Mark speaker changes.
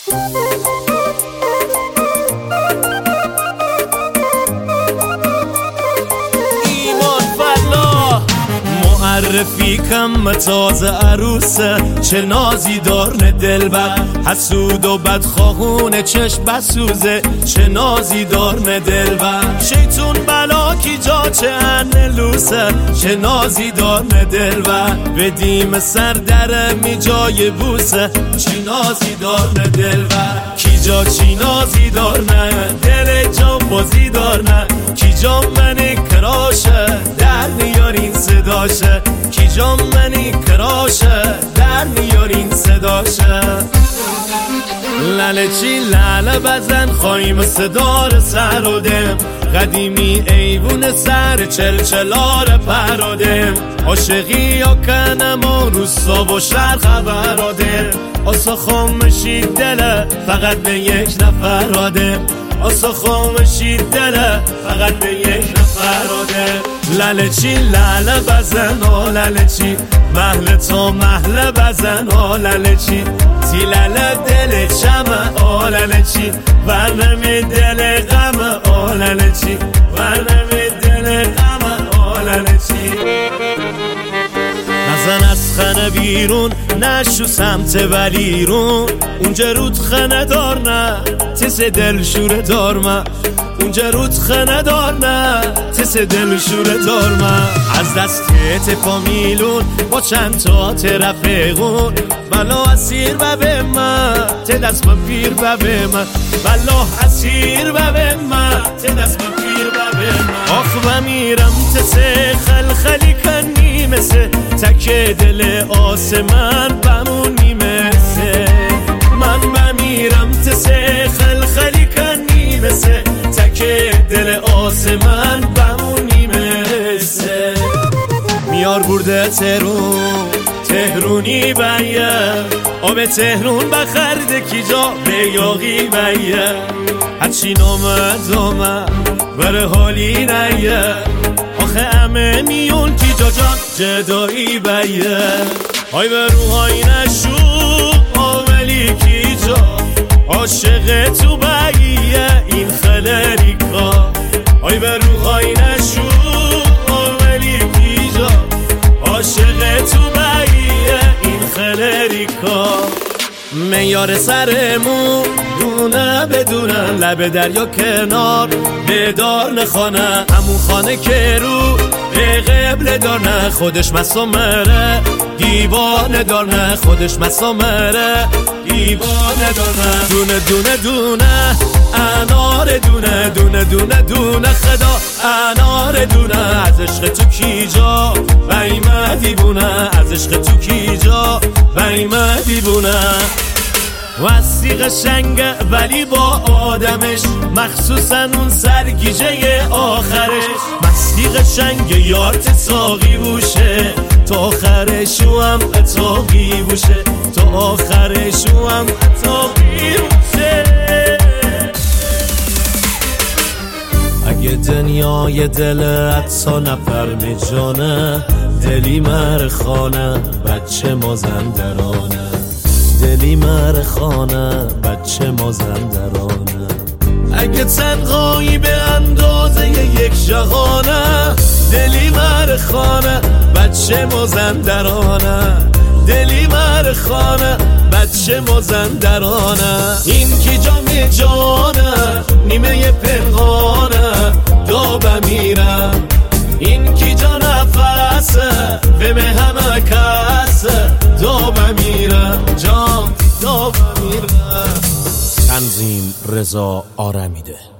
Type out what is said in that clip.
Speaker 1: معرفی کم تازه عروسه، چه نازی دارن دلبر، حسود و بدخواهون چشم بسوزه، چه نازی دارن دلبر، شیطون بلا کی جا چه انلوسه، چه نازی دارن دلبر، بدیم سر در می جای بوسه، چی نازی دارن دلبر، کی جا چی نازی دارن دل جان بازی دارن، کی جا منی کراشه در نیارین صداشه، کی جا منی کراشه در نیارین صداشه، لله چی لله بزن خواهیم صدار سر و دم، قدیمی ایوون سر چلچلار پرادم، عاشقی یا کنم و روستا و شهر خبر آدم، آسا خامشی دله فقط به یک نفر آدم، آسا خامشی دله فقط به یک نفر آدم، لله چی لله بزن آ لله چی محله تا محله بزن آ لله چی تی لله دل چمه آ لله چی ورنمی دل غمه آ لله چی ورنمی دل غمه آ لله چی نزن از خانه بیرون نشو سمت ولیرون، اونجا رود خانه دار نه تس دل شوره دار من، اونجا رود خانه دار نه تس دل شوره دار من، از دست پا میلون با چند تا رفیقون، بلا اسیر و به من ته دست من پیر و به من، بلا اسیر و به من ته دست من پیر و به من، آخ و میرم تسه خلخلی کنی مثل تک دل آسمان بمونی مثل من، بمیرم تسه خلخلی کنی مثل تک دل آسمان بمونی مثل، میار برده تهرونی بیه، آب تهرون بخرده کی جا به یاقی بیه، هرچی نامه بره حالی نیه، آخه همه میون کی جا جان جدایی بیه، آی به روحای نشو آولی کی جا عاشق تو بیه این خلری کا، آی به روحای نشو آولی کی جا عاشق تو بیه این خلری کا، میار سرمون دونه بدونه لب دریا کنار بدار نخانه، همون خانه که رو به قبله دار نه خودش مسامره، دیوانه دار نه خودش مسامره، دیوانه دار نه، دونه دونه دونه انار دونه دونه دونه دونه خدا انار دونه، از عشق تو کی جا بایمه دیوونه، از عشق تو کی جا بایمه دیوونه، وستی قشنگه ولی با آدمش، مخصوصا اون سرگیجه آخرش، مستی قشنگه یارت ساقی بوشه تا آخرشو هم اتاقی بوشه، تا آخرشو هم اتاقی بوشه، اگه دنیای دل حتی نفر میجانه، دلی مرخانه بچه مازندرانه، دلی مرخانه بچه مازندرانه، اگه تنهایی به اندازه یک جهانه، دلی مرخانه بچه مازندرانه، دلی مرخانه بچه مازندرانه، این کی جام جانه نیمه پنهانه دا بمیرم، این کی جا نفسه به همه کسه دا بمیرم جان دا بمیرم.
Speaker 2: تنظیم رضا آرمیده.